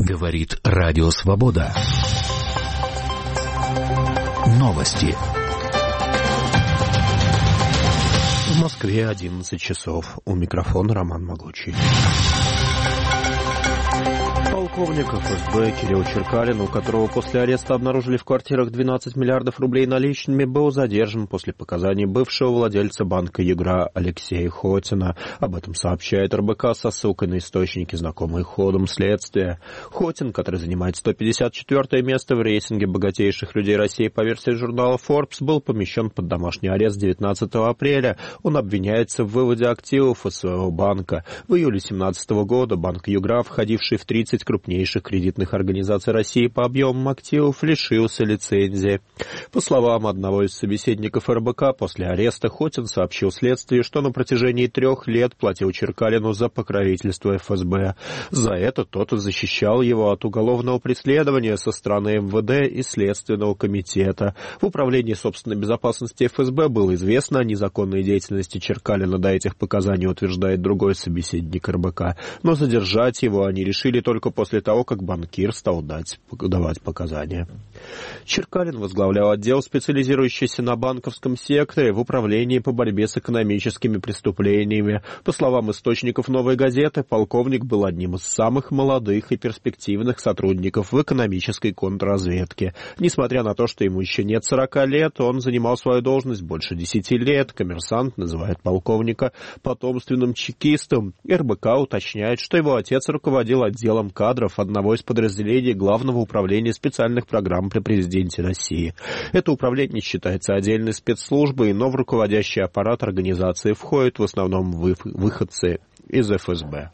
Говорит Радио Свобода. Новости. В Москве 11 часов. У микрофона Роман Могучий. Полковник ФСБ Кирилл Черкалин, у которого после ареста обнаружили в квартирах 12 миллиардов рублей наличными, был задержан после показаний бывшего владельца банка «Югра» Алексея Хотина. Об этом сообщает РБК со ссылкой на источники, знакомые ходом следствия. Хотин, который занимает 154-е место в рейтинге богатейших людей России по версии журнала Forbes, был помещен под домашний арест 19 апреля. Он обвиняется в выводе активов из своего банка. В июле 2017 года банк «Югра», входивший в 30 крупнейших кредитных организаций России по объемам активов, лишился лицензии. По словам одного из собеседников РБК, после ареста Хотин сообщил следствию, что на протяжении 3 лет платил Черкалину за покровительство ФСБ. За это тот защищал его от уголовного преследования со стороны МВД и Следственного комитета. В Управлении собственной безопасности ФСБ было известно о незаконной деятельности Черкалина до этих показаний, утверждает другой собеседник РБК. Но задержать его они решили только после того, как банкир стал давать показания. Черкалин возглавлял отдел, специализирующийся на банковском секторе в Управлении по борьбе с экономическими преступлениями. По словам источников «Новой газеты», полковник был одним из самых молодых и перспективных сотрудников в экономической контрразведке. Несмотря на то, что ему еще нет 40 лет, он занимал свою должность больше 10 лет. «Коммерсант» называет полковника потомственным чекистом. РБК уточняет, что его отец руководил отделом кадров одного из подразделений Главного управления специальных программ при президенте России. Это управление считается отдельной спецслужбой, но в руководящий аппарат организации входят в основном выходцы из ФСБ.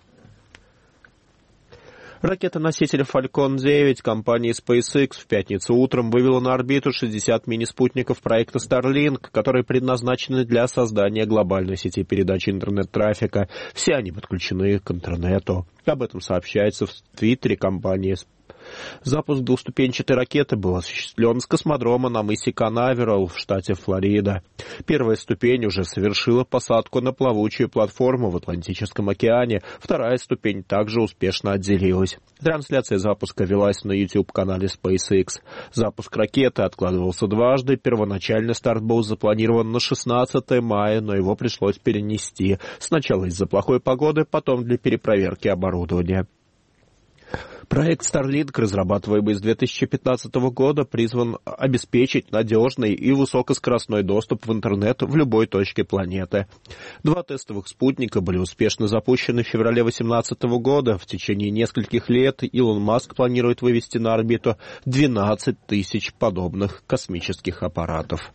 Ракета-носитель Falcon 9 компании SpaceX в пятницу утром вывела на орбиту 60 мини-спутников проекта Starlink, которые предназначены для создания глобальной сети передачи интернет-трафика. Все они подключены к интернету. Об этом сообщается в Твиттере компании. Запуск двухступенчатой ракеты был осуществлен с космодрома на мысе Канаверал в штате Флорида. Первая ступень уже совершила посадку на плавучую платформу в Атлантическом океане. Вторая ступень также успешно отделилась. Трансляция запуска велась на YouTube-канале SpaceX. Запуск ракеты откладывался дважды. Первоначально старт был запланирован на 16 мая, но его пришлось перенести. Сначала из-за плохой погоды, потом для перепроверки оборудования. Проект Starlink, разрабатываемый с 2015 года, призван обеспечить надежный и высокоскоростной доступ в интернет в любой точке планеты. 2 тестовых спутника были успешно запущены в феврале 2018 года. В течение нескольких лет Илон Маск планирует вывести на орбиту 12 тысяч подобных космических аппаратов.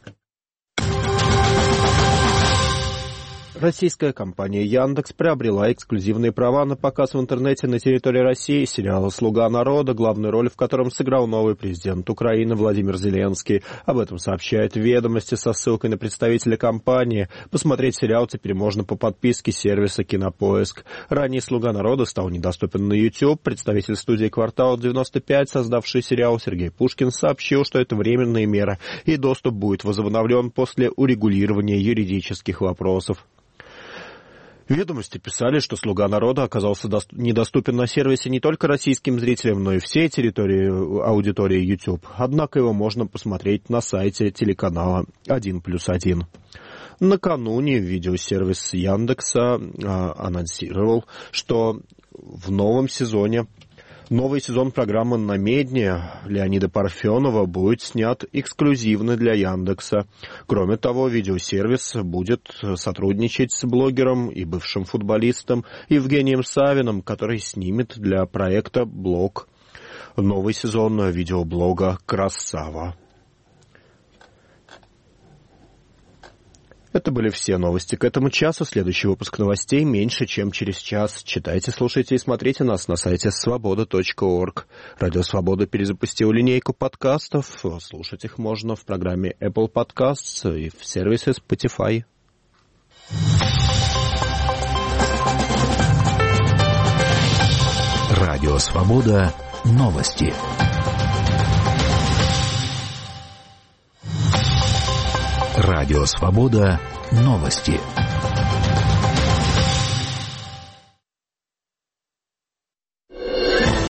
Российская компания Яндекс приобрела эксклюзивные права на показ в интернете на территории России сериала «Слуга народа», главную роль в котором сыграл новый президент Украины Владимир Зеленский. Об этом сообщает «Ведомости» со ссылкой на представителя компании. Посмотреть сериал теперь можно по подписке сервиса «Кинопоиск». Ранее «Слуга народа» стал недоступен на YouTube. Представитель студии «Квартал-95», создавший сериал, Сергей Пушкин, сообщил, что это временная мера, и доступ будет возобновлен после урегулирования юридических вопросов. Ведомости писали, что «Слуга народа» оказался недоступен на сервисе не только российским зрителям, но и всей территории аудитории YouTube. Однако его можно посмотреть на сайте телеканала 1+1. Накануне видеосервис Яндекса анонсировал, что в новый сезон программы «Намедни» Леонида Парфенова будет снят эксклюзивно для Яндекса. Кроме того, видеосервис будет сотрудничать с блогером и бывшим футболистом Евгением Савиным, который снимет для проекта блог. Новый сезон видеоблога «Красава». Это были все новости к этому часу. Следующий выпуск новостей меньше, чем через час. Читайте, слушайте и смотрите нас на сайте svoboda.org. Радио Свобода перезапустил линейку подкастов. Слушать их можно в программе Apple Podcasts и в сервисе Spotify. Радио Свобода. Новости. Радио Свобода. Новости.